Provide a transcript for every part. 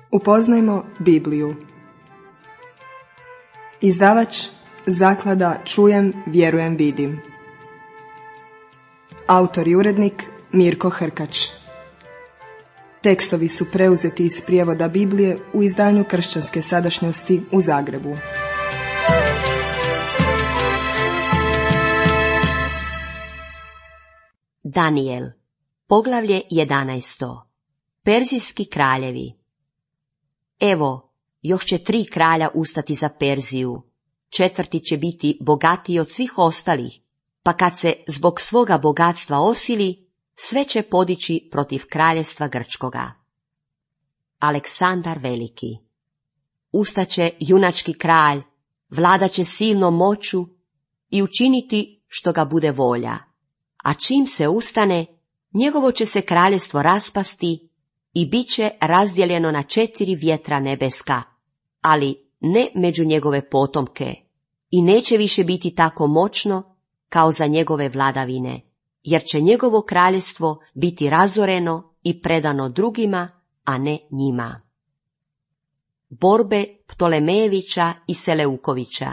Upoznajmo Bibliju. Izdavač Zaklada Čujem, vjerujem, vidim. Autor i urednik Mirko Hrkač. Tekstovi su preuzeti iz prijevoda Biblije u izdanju Kršćanske sadašnjosti u Zagrebu. Danijel, poglavlje 11. Perzijski kraljevi. Evo, još će 3 kralja ustati za Perziju. 4. će biti bogatiji od svih ostalih, pa kad se zbog svoga bogatstva osili, sve će podići protiv kraljevstva Grčkoga. Aleksandar Veliki. Ustaće junački kralj, vladat će silnom moću i učiniti što ga bude volja. A čim se ustane, njegovo će se kraljevstvo raspasti i bit će razdijeljeno na 4 vjetra nebeska, ali ne među njegove potomke, i neće više biti tako moćno kao za njegove vladavine, jer će njegovo kraljevstvo biti razoreno i predano drugima, a ne njima. Borbe Ptolemejevića i Seleukovića.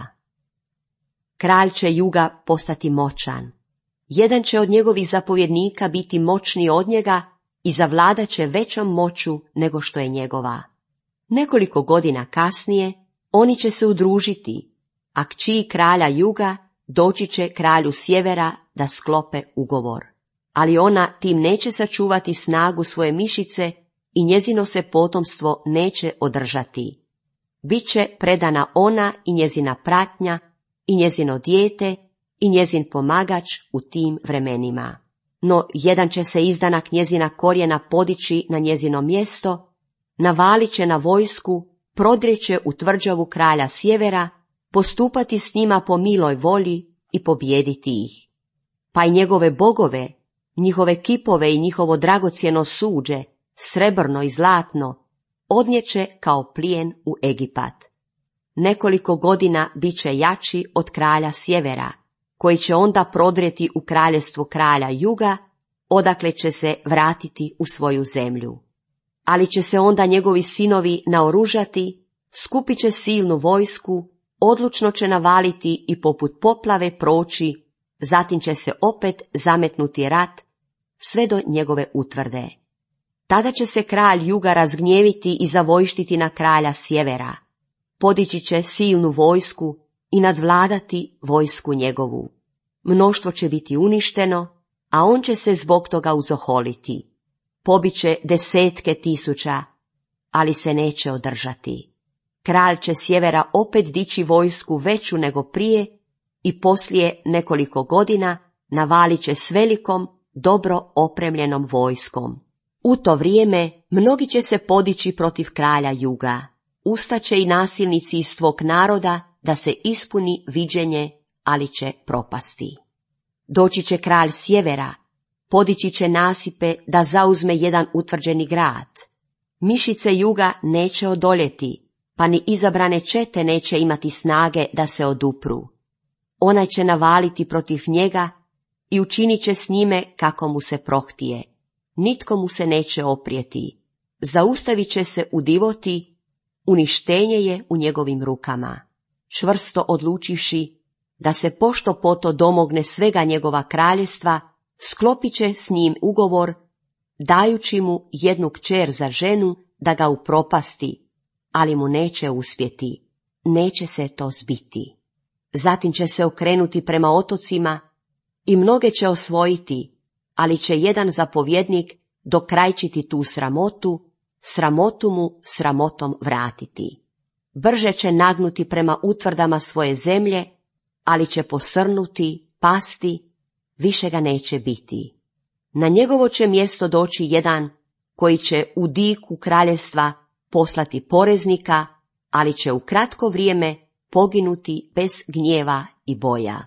Kralj će juga postati moćan. Jedan će od njegovih zapovjednika biti moćniji od njega i zavladat će većom moću nego što je njegova. Nekoliko godina kasnije oni će se udružiti, a kći kralja juga doći će kralju sjevera da sklope ugovor. Ali ona tim neće sačuvati snagu svoje mišice i njezino se potomstvo neće održati. Biće predana ona i njezina pratnja i njezino dijete i njezin pomagač u tim vremenima. No jedan će se izdanak njezina korijena podići na njezino mjesto, navalit će na vojsku, prodrijeće u tvrđavu kralja sjevera, postupati s njima po miloj volji i pobijediti ih. Pa i njegove bogove, njihove kipove i njihovo dragocjeno suđe, srebrno i zlatno, odnijeće kao plijen u Egipat. Nekoliko godina bit će jači od kralja sjevera, koji će onda prodrijeti u kraljevstvo kralja juga, odakle će se vratiti u svoju zemlju. Ali će se onda njegovi sinovi naoružati, skupit će silnu vojsku, odlučno će navaliti i poput poplave proći, zatim će se opet zametnuti rat sve do njegove utvrde. Tada će se kralj juga razgnjeviti i zavojštiti na kralja sjevera, podići će silnu vojsku i nadvladati vojsku njegovu. Mnoštvo će biti uništeno, a on će se zbog toga uzoholiti. Pobiće 10 tisuća, ali se neće održati. Kralj će sjevera opet dići vojsku veću nego prije i poslije nekoliko godina navalit će s velikom, dobro opremljenom vojskom. U to vrijeme mnogi će se podići protiv kralja juga. Ustaće i nasilnici iz tvog naroda da se ispuni viđenje, ali će propasti. Doći će kralj sjevera, podići će nasipe da zauzme jedan utvrđeni grad. Mišice juga neće odoljeti, pa ni izabrane čete neće imati snage da se odupru. Onaj će navaliti protiv njega i učinit će s njime kako mu se prohtije. Nitko mu se neće oprijeti. Zaustavit će se u divoti, uništenje je u njegovim rukama. Čvrsto odlučivši da se pošto poto domogne svega njegova kraljevstva, sklopit će s njim ugovor, dajući mu jednu kćer za ženu da ga upropasti, ali mu neće uspjeti, neće se to zbiti. Zatim će se okrenuti prema otocima i mnoge će osvojiti, ali će jedan zapovjednik dokrajčiti tu sramotu, sramotu mu sramotom vratiti. Brže će nagnuti prema utvrdama svoje zemlje, ali će posrnuti, pasti, više ga neće biti. Na njegovo će mjesto doći jedan koji će u diku kraljevstva poslati poreznika, ali će u kratko vrijeme poginuti bez gnjeva i boja.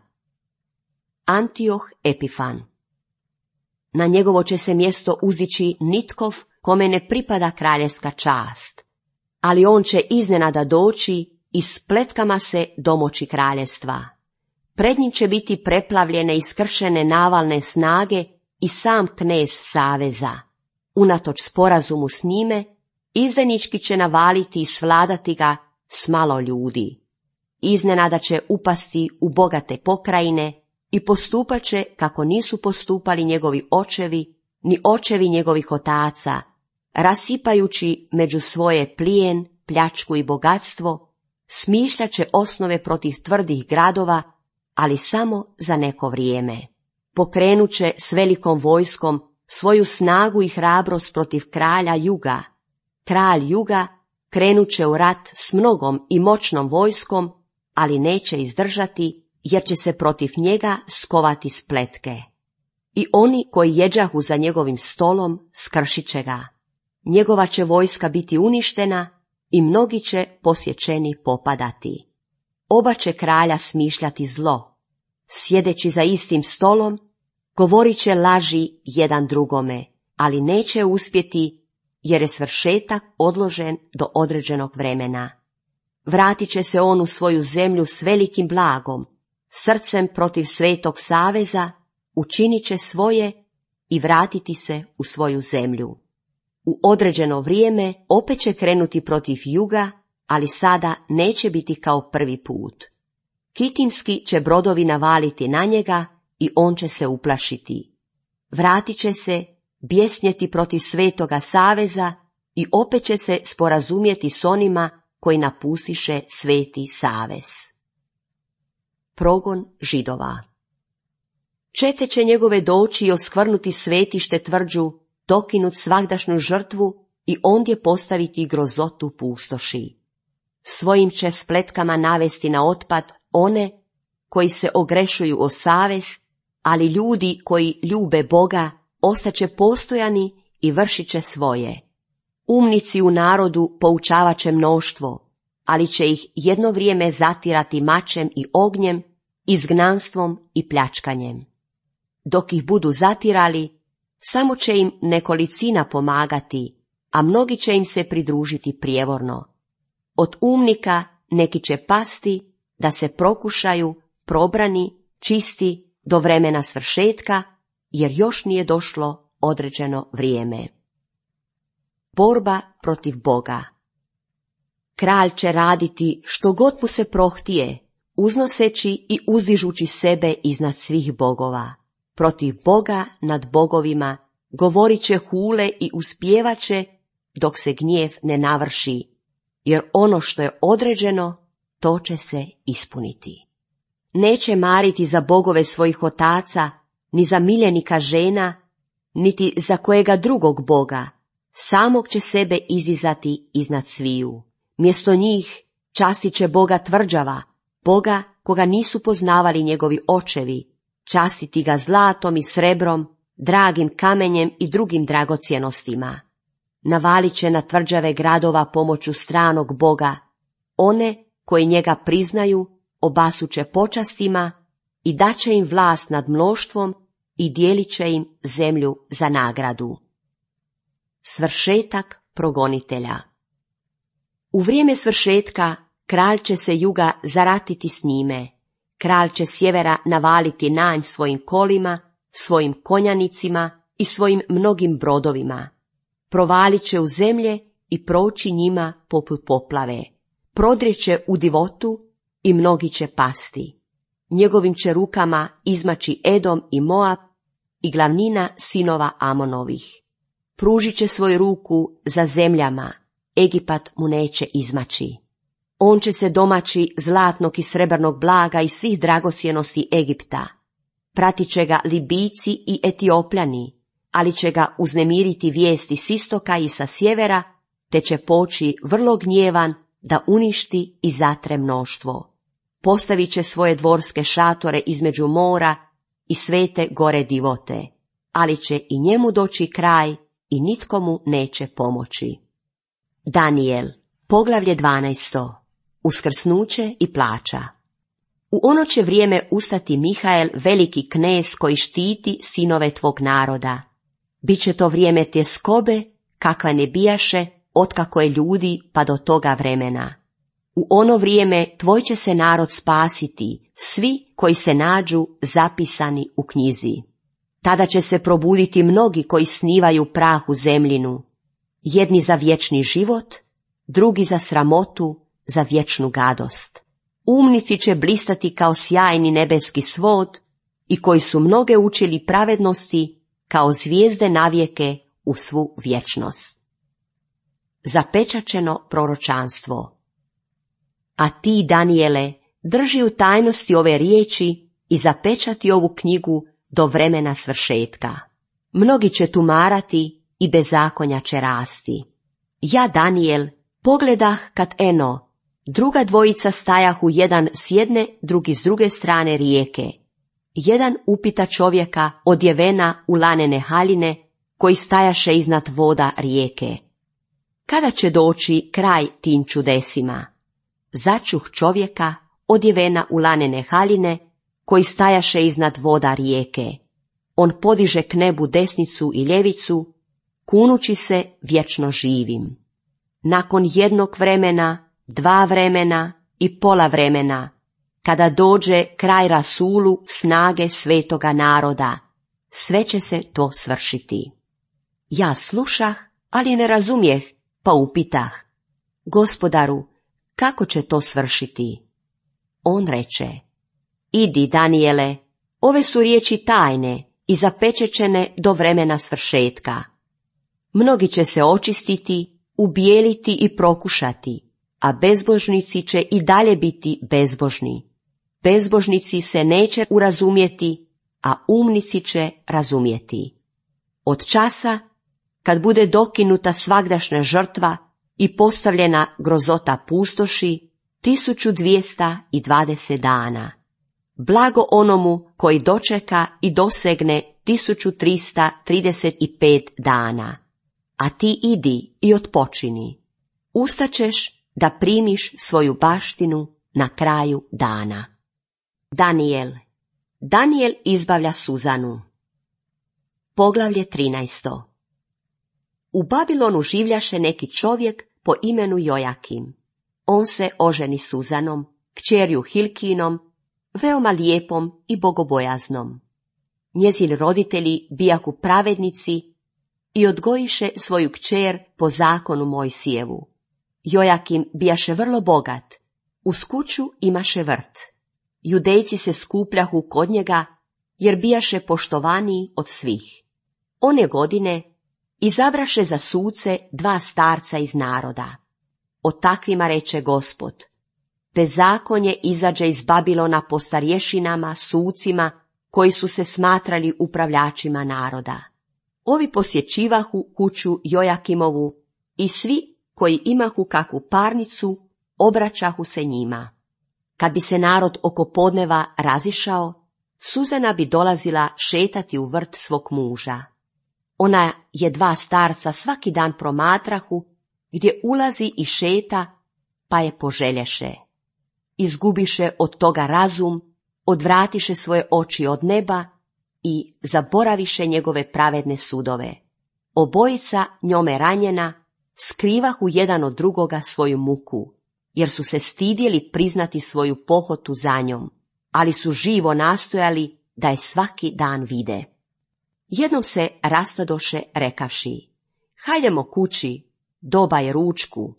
Antioh Epifan. Na njegovo će se mjesto uzići Nitkov, kome ne pripada kraljevska čast, ali on će iznenada doći i spletkama se domoći kraljevstva. Pred njim će biti preplavljene i skršene navalne snage i sam knez saveza. Unatoč sporazumu s njime, izdajnički će navaliti i svladati ga s malo ljudi. Iznenada će upasti u bogate pokrajine i postupat će kako nisu postupali njegovi očevi, ni očevi njegovih otaca, rasipajući među svoje plijen, pljačku i bogatstvo, smišljat će osnove protiv tvrdih gradova, ali samo za neko vrijeme. Pokrenut će s velikom vojskom svoju snagu i hrabrost protiv kralja Juga. Kralj Juga krenut će u rat s mnogom i moćnom vojskom, ali neće izdržati, jer će se protiv njega skovati spletke. I oni koji jeđahu za njegovim stolom skršit će ga. Njegova će vojska biti uništena i mnogi će posječeni popadati. Oba će kralja smišljati zlo. Sjedeći za istim stolom, govorit će laži jedan drugome, ali neće uspjeti, jer je svršetak odložen do određenog vremena. Vratit će se on u svoju zemlju s velikim blagom, srcem protiv Svetog saveza, učinit će svoje i vratiti se u svoju zemlju. U određeno vrijeme opet će krenuti protiv Juga, ali sada neće biti kao prvi put. Kitimski će brodovi navaliti na njega i on će se uplašiti. Vratit će se, bjesnjeti protiv Svetoga saveza i opet će se sporazumjeti s onima koji napustiše Sveti savez. Progon Židova. Čete će njegove doći i oskvrnuti svetište tvrđu, dokinut svagdašnju žrtvu i ondje postaviti grozotu pustoši. Svojim će spletkama navesti na otpad one koji se ogrešuju o savez, ali ljudi koji ljube Boga ostaće postojani i vršit će svoje. Umnici u narodu poučavat će mnoštvo, ali će ih jedno vrijeme zatirati mačem i ognjem, izgnanstvom i pljačkanjem. Dok ih budu zatirali, samo će im nekolicina pomagati, a mnogi će im se pridružiti prijevorno. Od umnika neki će pasti da se prokušaju, probrani, čisti do vremena svršetka, jer još nije došlo određeno vrijeme. Borba protiv Boga. Kralj će raditi što god mu se prohtije, uznoseći i uzdižući sebe iznad svih bogova. Protiv Boga nad bogovima govorit će hule i uspjevat će dok se gnjev ne navrši, jer ono što je određeno, to će se ispuniti. Neće mariti za bogove svojih otaca, ni za miljenika žena, niti za kojega drugog boga, samog će sebe izizati iznad sviju. Mjesto njih častit će Boga tvrđava, Boga koga nisu poznavali njegovi očevi, častiti ga zlatom i srebrom, dragim kamenjem i drugim dragocjenostima. Navalit će na tvrđave gradova pomoću stranog Boga, one koji njega priznaju obasuće počastima i daće im vlast nad mnoštvom i dijelit će im zemlju za nagradu. Svršetak progonitelja. U vrijeme svršetka kralj će se Juga zaratiti s njime, kralj će sjevera navaliti nanj svojim kolima, svojim konjanicima i svojim mnogim brodovima. Provalit će u zemlje i proći njima poput poplave. Prodrijeće u divotu i mnogi će pasti. Njegovim će rukama izmaći Edom i Moab i glavnina sinova Amonovih. Pružit će svoju ruku za zemljama, Egipat mu neće izmaći. On će se domaći zlatnog i srebrnog blaga i svih dragocjenosti Egipta. Pratit će ga Libijci i Etiopljani, ali će ga uznemiriti vijesti s istoka i sa sjevera, te će poći vrlo gnjevan da uništi i zatre mnoštvo. Postavit će svoje dvorske šatore između mora i svete gore divote, ali će i njemu doći kraj i nitko mu neće pomoći. Danijel, poglavlje 12. Uskrsnuće i plača. U ono će vrijeme ustati Mihael, veliki knez koji štiti sinove tvog naroda. Biće to vrijeme tjeskobe, kakva ne bijaše, otkako je ljudi pa do toga vremena. U ono vrijeme tvoj će se narod spasiti, svi koji se nađu zapisani u knjizi. Tada će se probuditi mnogi koji snivaju prah u zemljinu. jedni za vječni život, drugi za sramotu, za vječnu gadost. Umnici će blistati kao sjajni nebeski svod i koji su mnoge učili pravednosti kao zvijezde navijeke u svu vječnost. Zapečaćeno proročanstvo. A ti, Danijele, drži u tajnosti ove riječi i zapečati ovu knjigu do vremena svršetka. Mnogi će tumarati i bezakonja će rasti. Ja, Danijel, pogledah kad eno, druga dvojica stajahu jedan s jedne, drugi s druge strane rijeke. Jedan upita čovjeka odjevena u lanene haljine, koji stajaše iznad voda rijeke. Kada će doći kraj tim čudesima? Začuh čovjeka odjevena u lanene haljine, koji stajaše iznad voda rijeke. On podiže k nebu desnicu i ljevicu, kunući se vječno živim. Nakon jednog vremena, 2 vremena i pola vremena, kada dođe kraj rasulu snage svetoga naroda, sve će se to svršiti. Ja slušah, ali ne razumijeh, pa upitah: Gospodaru, kako će to svršiti? On reče: Idi, Danijele, ove su riječi tajne i zapečećene do vremena svršetka. Mnogi će se očistiti, ubijeliti i prokušati, a bezbožnici će i dalje biti bezbožni. Bezbožnici se neće urazumjeti, a umnici će razumjeti. Od časa, kad bude dokinuta svagdašnja žrtva i postavljena grozota pustoši, 1220 dana. Blago onomu koji dočeka i dosegne 1335 dana. A ti idi i otpočini. Ustaćeš da primiš svoju baštinu na kraju dana. Danijel izbavlja Suzanu. Poglavlje 13. U Babilonu življaše neki čovjek po imenu Jojakim. On se oženi Suzanom, kćerju Hilkinom, veoma lijepom i bogobojaznom. Njezini roditelji bijahu pravednici i odgojiše svoju kćer po zakonu Mojsijevu. Jojakim bijaše vrlo bogat, uz kuću imaše vrt. Judejci se skupljahu kod njega, jer bijaše poštovaniji od svih. One godine izabraše za suce 2 starca iz naroda. O takvima reče Gospod: bezakonje izađe iz Babilona po starješinama, sucima, koji su se smatrali upravljačima naroda. Ovi posjećivahu kuću Jojakimovu i svi koji imahu kakvu parnicu obraćahu se njima. Kad bi se narod oko podneva razišao, Suzana bi dolazila šetati u vrt svog muža. Ona je 2 starca svaki dan promatrahu, gdje ulazi i šeta, pa je poželješe. Izgubiše od toga razum, odvratiše svoje oči od neba i zaboraviše njegove pravedne sudove. Obojica njome ranjena skrivahu jedan od drugoga svoju muku, jer su se stidjeli priznati svoju pohotu za njom, ali su živo nastojali da je svaki dan vide. Jednom se rastadoše rekavši: hajdemo kući, doba je ručku.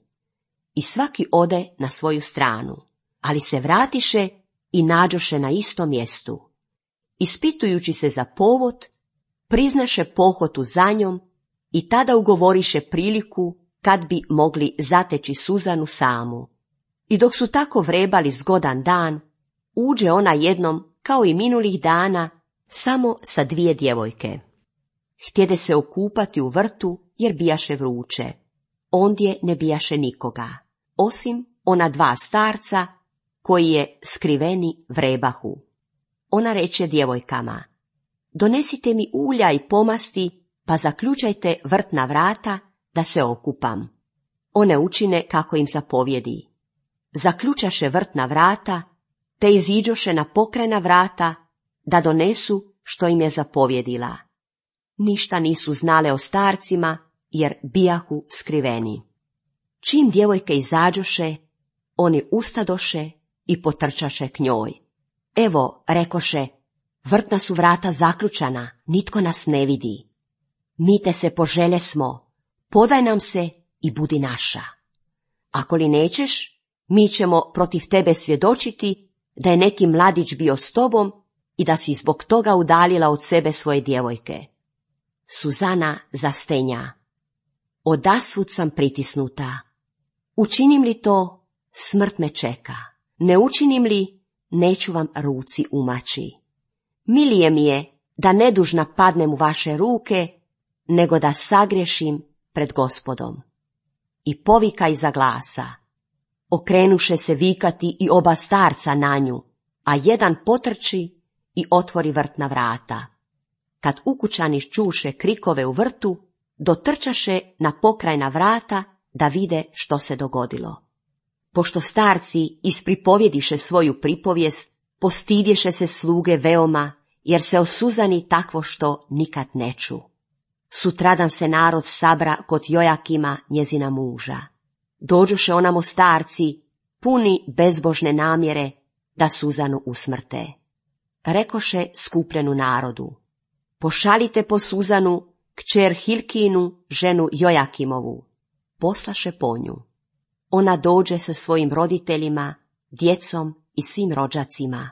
I svaki ode na svoju stranu, ali se vratiše i nađoše na istom mjestu. Ispitujući se za povod, priznaše pohotu za njom i tada ugovoriše priliku kad bi mogli zateći Suzanu samu. I dok su tako vrebali zgodan dan, uđe ona jednom, kao i minulih dana, samo sa 2 djevojke. Htjede se okupati u vrtu, jer bijaše vruće. Ondje ne bijaše nikoga, osim ona 2 starca, koji je skriveni vrebahu. Ona reče djevojkama: donesite mi ulja i pomasti, pa zaključajte vrtna vrata, da se okupam. One učine kako im zapovjedi. Zaključaše vrtna vrata, te iziđoše na pokrena vrata, da donesu što im je zapovjedila. Ništa nisu znale o starcima, jer bijahu skriveni. Čim djevojke izađoše, oni ustadoše i potrčaše k njoj. Evo, rekoše, vrtna su vrata zaključana, nitko nas ne vidi. Mi te se poželjesmo, podaj nam se i budi naša. Ako li nećeš, mi ćemo protiv tebe svjedočiti da je neki mladić bio s tobom i da si zbog toga udaljila od sebe svoje djevojke. Suzana zastenja. Odasvud sam pritisnuta. Učinim li to, smrt me čeka. Ne učinim li, neću vam ruci umaći. Milije mi je da nedužna padnem u vaše ruke, nego da sagrešim pred Gospodom. I povika iza glasa. Okrenuše se vikati i oba starca na nju, a jedan potrči i otvori vrtna vrata. Kad ukućani čuše krikove u vrtu, dotrčaše na pokrajna vrata da vide što se dogodilo. Pošto starci ispripovjediše svoju pripovijest, postidješe se sluge veoma, jer se o Suzani takvo što nikad ne ču. Sutradan se narod sabra kod Jojakima, njezina muža. Dođoše onamo starci, puni bezbožne namjere, da Suzanu usmrte. Rekoše skupljenu narodu: pošalite po Suzanu, kćer Hilkinu, ženu Jojakimovu. Poslaše po nju. Ona dođe sa svojim roditeljima, djecom i svim rođacima.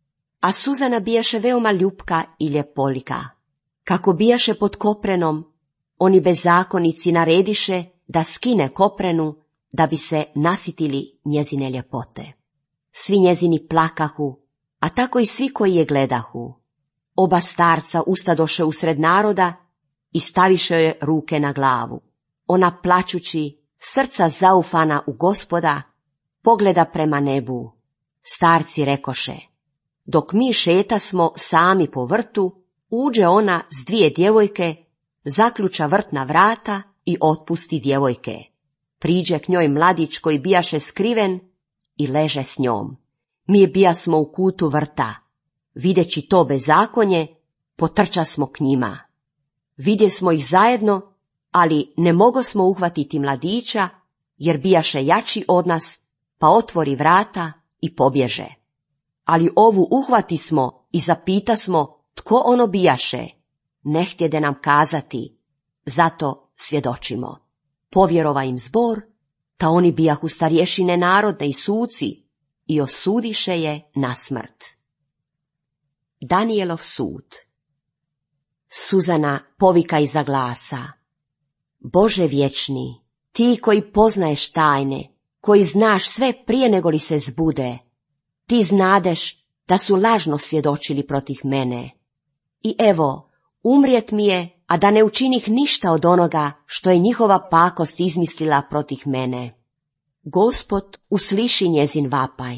A Suzana bijaše veoma ljupka i ljepolika. Kako bijaše pod koprenom, oni bezakonici narediše da skine koprenu, da bi se nasitili njezine ljepote. Svi njezini plakahu, a tako i svi koji je gledahu. Oba starca ustadoše usred naroda i staviše joj ruke na glavu. Ona plačući, srca zaufana u Gospoda, pogleda prema nebu. Starci rekoše: dok mi šetasmo sami po vrtu, uđe ona s dvije djevojke, zaključa vrtna vrata i otpusti djevojke. Priđe k njoj mladić koji bijaše skriven i leže s njom. Mi bijasmo u kutu vrta. Videći to bezakonje, potrčasmo k njima. Vidjesmo ih zajedno, ali ne mogosmo uhvatiti mladića, jer bijaše jači od nas, pa otvori vrata i pobježe. Ali ovu uhvatismo i zapitasmo tko ono bijaše. Ne htjede nam kazati, zato svjedočimo. Povjerova im zbor, ta oni bijahu starješine narodne i suci, i osudiše je na smrt. Danijelov sud. Suzana povika iza glasa: Bože vječni, ti koji poznaješ tajne, koji znaš sve prije nego li se zbude, ti znadeš da su lažno svjedočili protiv mene. I evo, umrijet mi je, a da ne učinih ništa od onoga što je njihova pakost izmislila protiv mene. Gospod usliši njezin vapaj.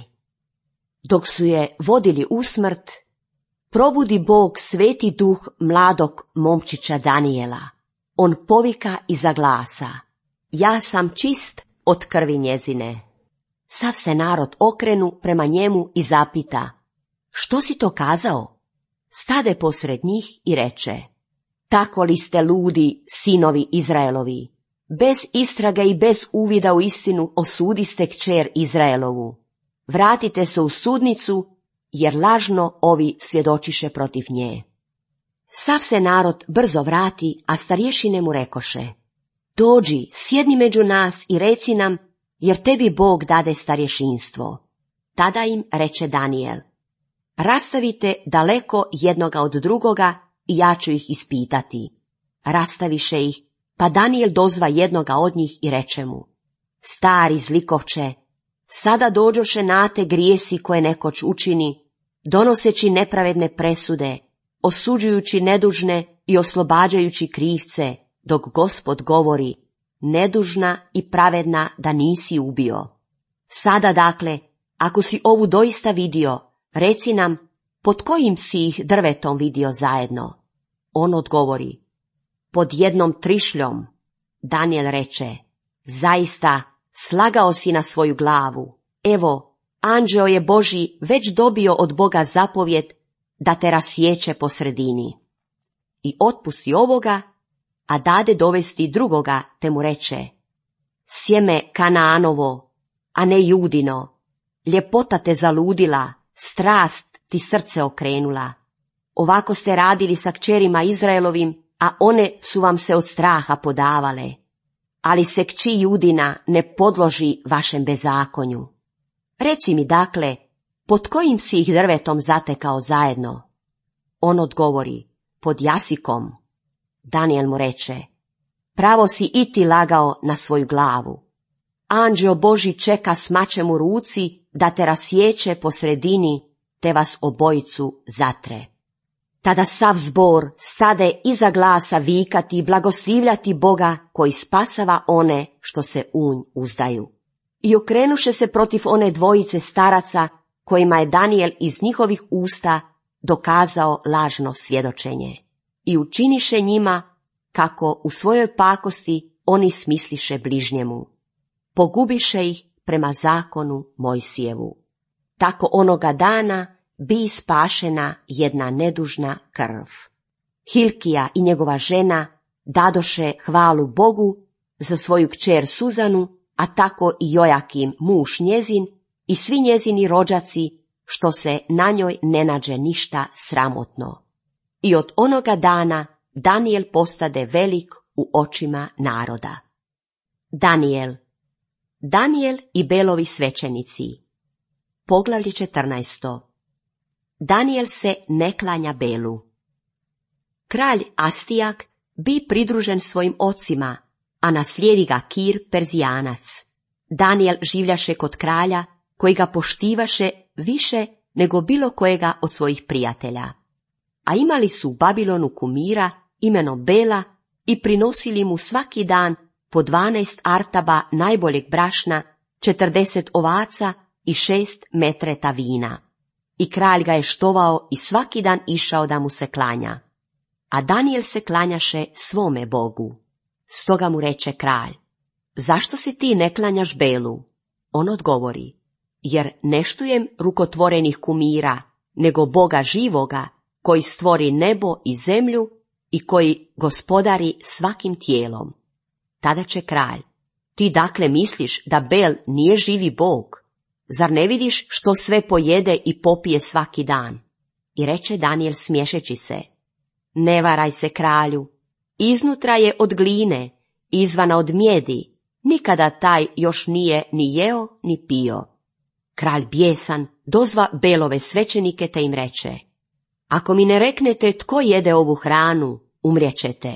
Dok su je vodili u smrt, probudi Bog sveti duh mladog momčića Danijela. On povika iza glasa: ja sam čist od krvi njezine. Sav se narod okrenu prema njemu i zapita: što si to kazao? Stade posred njih i reče: tako li ste ludi, sinovi Izraelovi? Bez istrage i bez uvida u istinu osudiste kćer Izraelovu. Vratite se u sudnicu, jer lažno ovi svjedočiše protiv nje. Sav se narod brzo vrati, a starješine mu rekoše: dođi, sjedni među nas i reci nam, jer tebi Bog dade starješinstvo. Tada im reče Danijel: rastavite daleko jednoga od drugoga i ja ću ih ispitati. Rastaviše ih, pa Danijel dozva jednoga od njih i reče mu: stari zlikovče, sada dođoše na te grijesi koje nekoć učini, donoseći nepravedne presude, osuđujući nedužne i oslobađajući krivce, dok Gospod govori: nedužna i pravedna da nisi ubio. Sada dakle, ako si ovu doista vidio, reci nam, pod kojim si ih drvetom vidio zajedno? On odgovori: pod jednom trišljom. Danijel reče: zaista, slagao si na svoju glavu. Evo, anđeo je Božji već dobio od Boga zapovjed da te rasječe po sredini. I otpusti ovoga, a dade dovesti drugoga, te mu reče: sjeme Kanaanovo, a ne Judino, ljepota te zaludila, strast ti srce okrenula. Ovako ste radili sa kćerima Izraelovim, a one su vam se od straha podavale. ali se kći Judina ne podloži vašem bezakonju. Reci mi dakle, pod kojim si ih drvetom zatekao zajedno? On odgovori, pod jasikom. Danijel mu reče, pravo si i ti lagao na svoju glavu. Anđeo Božji čeka s mačem u ruci da te rasječe po sredini, te vas obojicu zatre. Tada sav zbor stade iza glasa vikati i blagoslivljati Boga koji spasava one što se u nj uzdaju. I okrenuše se protiv one dvojice staraca kojima je Danijel iz njihovih usta dokazao lažno svjedočenje. I učiniše njima kako u svojoj pakosti oni smisliše bližnjemu. Pogubiše ih prema zakonu Mojsijevu. Tako onoga dana bi spašena jedna nedužna krv. Hilkija i njegova žena dadoše hvalu Bogu za svoju kćer Suzanu, a tako i Jojakim muž njezin i svi njezini rođaci, što se na njoj ne nađe ništa sramotno. I od onoga dana Danijel postade velik u očima naroda. Danijel i Belovi svećenici. Poglavlje 14. Danijel se ne klanja Belu. Kralj Astijak bi pridružen svojim ocima, a naslijedi ga Kir Perzijanac. Danijel življaše kod kralja, koji ga poštivaše više nego bilo kojega od svojih prijatelja. A imali su u Babilonu kumira imenom Bela i prinosili mu svaki dan po 12 artaba najboljeg brašna, 40 ovaca i 6 metreta vina. I kralj ga je štovao i svaki dan išao da mu se klanja. A Danijel se klanjaše svome Bogu. Stoga mu reče kralj, zašto si ti ne klanjaš Belu? On odgovori, jer ne štujem rukotvorenih kumira, nego Boga živoga, koji stvori nebo i zemlju i koji gospodari svakim tijelom. Tada će kralj, ti dakle misliš da Bel nije živi Bog? Zar ne vidiš što sve pojede i popije svaki dan? I reče Danijel smiješeći se, ne varaj se kralju, iznutra je od gline, izvana od mjedi, nikada taj još nije ni jeo ni pio. Kralj bijesan dozva Belove svećenike te im reče, ako mi ne reknete tko jede ovu hranu, umrijećete.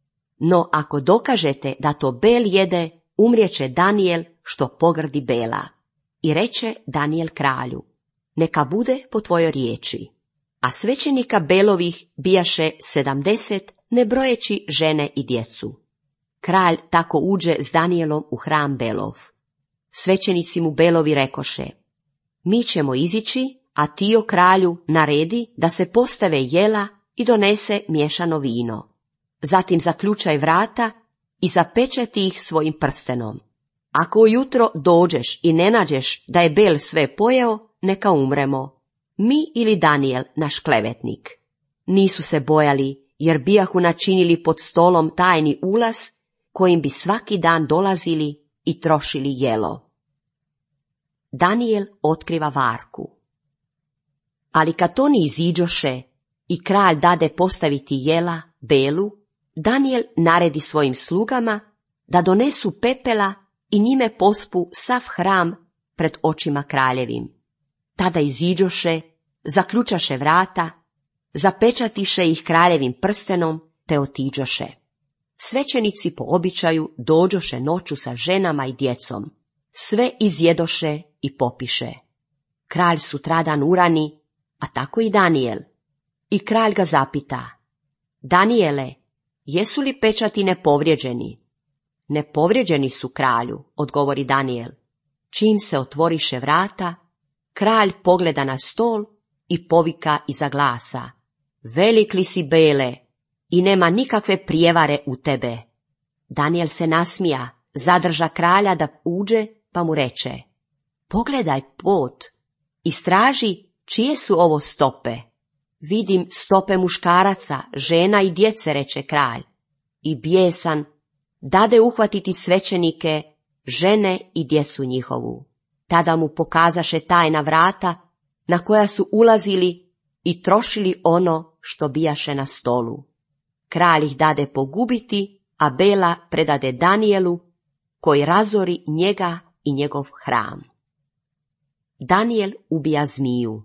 No ako dokažete da to Bel jede, umrijeće Danijel što pogrdi Bela. I reče Danijel kralju, neka bude po tvojoj riječi. A svećenika Belovih bijaše 70, ne brojeći žene i djecu. Kralj tako uđe s Danijelom u hram Belov. Svećenici mu Belovi rekoše, mi ćemo izići, a ti o kralju naredi da se postave jela i donese miješano vino. Zatim zaključaj vrata i zapečati ih svojim prstenom. Ako ujutro dođeš i ne nađeš da je Bel sve pojeo, neka umremo, mi ili Danijel, naš klevetnik. Nisu se bojali, jer bijahu načinili pod stolom tajni ulaz, kojim bi svaki dan dolazili i trošili jelo. Danijel otkriva varku. Ali kad oni iziđoše i kralj dade postaviti jela Belu, Danijel naredi svojim slugama da donesu pepela i njime pospu sav hram pred očima kraljevim. Tada iziđoše, zaključaše vrata, zapečatiše ih kraljevim prstenom, te otiđoše. Svećenici po običaju dođoše noću sa ženama i djecom, sve izjedoše i popiše. Kralj sutradan urani, a tako i Danijel. I kralj ga zapita, Danijele, jesu li pečati nepovrijeđeni? Nepovrijeđeni su kralju, odgovori Danijel. Čim se otvoriše vrata, kralj pogleda na stol i povika iza glasa, velik li si Bele i nema nikakve prijevare u tebe. Danijel se nasmija, zadrža kralja da uđe, pa mu reče, pogledaj pot, istraži čije su ovo stope. Vidim stope muškaraca, žena i djece, reče kralj. I bijesan dade uhvatiti svećenike, žene i djecu njihovu. Tada mu pokazaše tajna vrata na koja su ulazili i trošili ono što bijaše na stolu. Kralj ih dade pogubiti, a Bela predade Danijelu koji razori njega i njegov hram. Danijel ubija zmiju.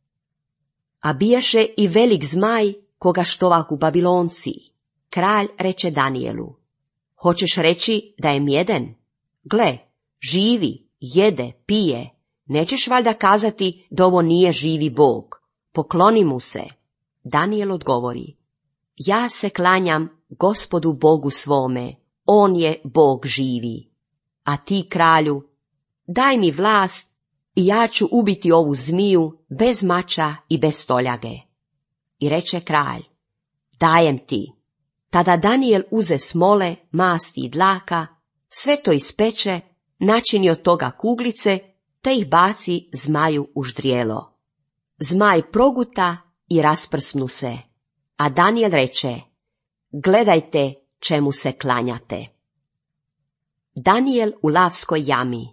A bijaše i velik zmaj, koga štovahu Babilonci. Kralj reče Danijelu: hoćeš reći da je mjeden? Gle, živi, jede, pije. Nećeš valjda kazati da ovo nije živi Bog? Pokloni mu se. Danijel odgovori: ja se klanjam Gospodu Bogu svome, on je Bog živi. A ti, kralju, daj mi vlast i ja ću ubiti ovu zmiju bez mača i bez stoljage. I reče kralj: dajem ti. Tada Danijel uze smole, masti i dlaka, sve to ispeče, načini od toga kuglice, te ih baci zmaju u ždrijelo. Zmaj proguta i rasprsnu se, a Danijel reče: gledajte čemu se klanjate. Danijel u lavskoj jami.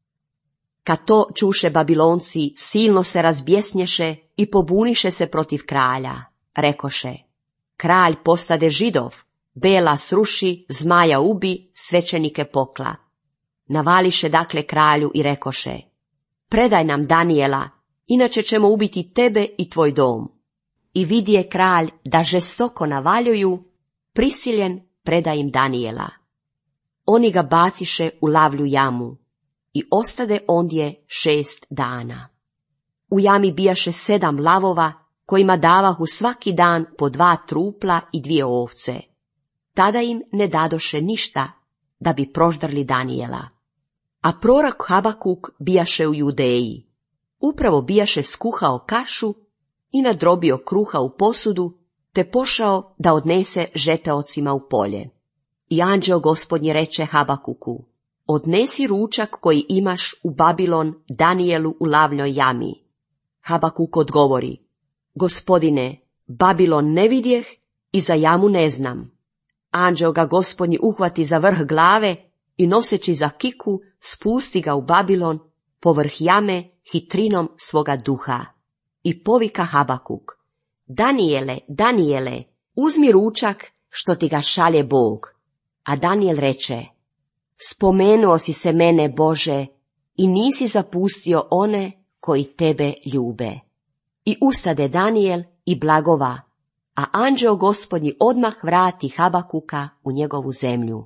Kad to čuše Babilonci, silno se razbjesnješe i pobuniše se protiv kralja. Rekoše: kralj postade Židov, bela sruši, zmaja ubi, svećenike pokla. Navališe dakle kralju i rekoše: predaj nam Danijela, inače ćemo ubiti tebe i tvoj dom. I vidje kralj da žestoko navaljuju, prisiljen preda im Danijela. Oni ga baciše u lavlju jamu i ostade ondje 6 dana. U jami bijaše 7 lavova, kojima davahu svaki dan po 2 trupla i 2 ovce. Tada im ne dadoše ništa da bi proždrli Danijela. A prorok Habakuk bijaše u Judeji. Upravo bijaše skuhao kašu i nadrobio kruha u posudu, te pošao da odnese žeteocima u polje. I anđeo Gospodnji reče Habakuku: odnesi ručak koji imaš u Babilon Danijelu u lavnoj jami. Habakuk odgovori: Gospodine, Babilon ne vidjeh i za jamu ne znam. Anđeo ga Gospodnji uhvati za vrh glave i noseći za kiku spusti ga u Babilon povrh jame hitrinom svoga duha. I povika Habakuk: Danijele, Danijele, uzmi ručak što ti ga šalje Bog. A Danijel reče: spomenuo si se mene, Bože, i nisi zapustio one koji tebe ljube. I ustade Danijel i blagova, a anđeo Gospodnji odmah vrati Habakuka u njegovu zemlju.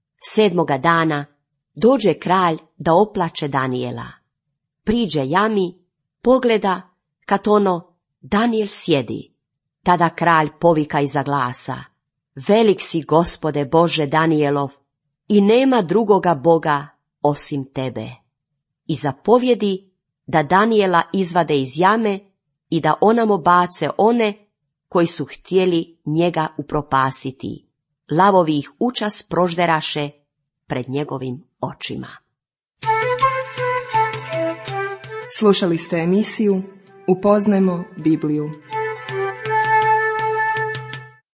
7. dana dođe kralj da oplače Danijela. Priđe jami, pogleda, kad Danijel sjedi. Tada kralj povika iza glasa: velik si, Gospode Bože Danijelov, i nema drugoga Boga osim tebe. I zapovjedi da Danijela izvade iz jame i da onamo bace one koji su htjeli njega upropastiti. Lavovi ih učas prožderaše pred njegovim očima. Slušali ste emisiju Upoznajmo Bibliju.